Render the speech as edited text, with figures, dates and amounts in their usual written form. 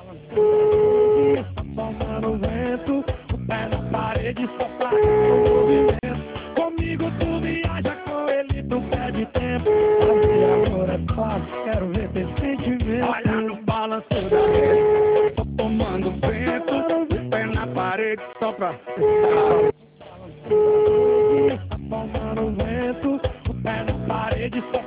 Tomando vento, o pé na parede, sopra o movimento. Comigo tu viaja, com ele tu perde tempo. Fazer amor é fácil, quero ver teu sentimento. Olha no balanço da rede, tô tomando vento, o pé na parede, sopra. Tomando vento, o pé na parede, sopra.